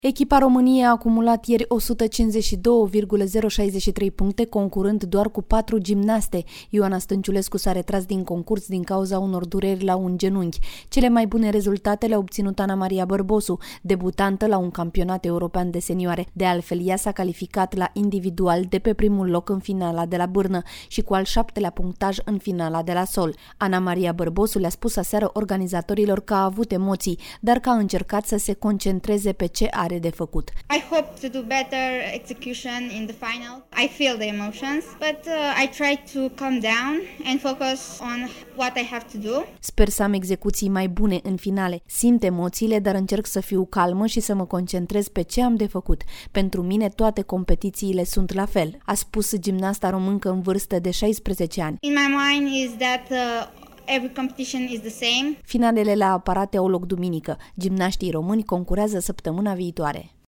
Echipa României a acumulat ieri 152,063 puncte, concurând doar cu 4 gimnaste. Ioana Stănciulescu s-a retras din concurs din cauza unor dureri la un genunchi. Cele mai bune rezultate le-a obținut Ana Maria Bărbosu, debutantă la un campionat european de senioare. De altfel, ea s-a calificat la individual de pe primul loc în finala de la Bârnă și cu al 7-lea punctaj în finala de la Sol. Ana Maria Bărbosu le-a spus aseară organizatorilor că a avut emoții, dar că a încercat să se concentreze pe ce are de făcut. I hope to do better execution in the final. I feel the emotions, but I try to calm down and focus on what I have to do. Sper să am execuții mai bune în finale. Simt emoțiile, dar încerc să fiu calmă și să mă concentrez pe ce am de făcut. Pentru mine toate competițiile sunt la fel, a spus gimnasta româncă în vârstă de 16 ani. In my mind is that every competition is the same. Finalele la aparate au loc duminică. Gimnaștii români concurează săptămâna viitoare.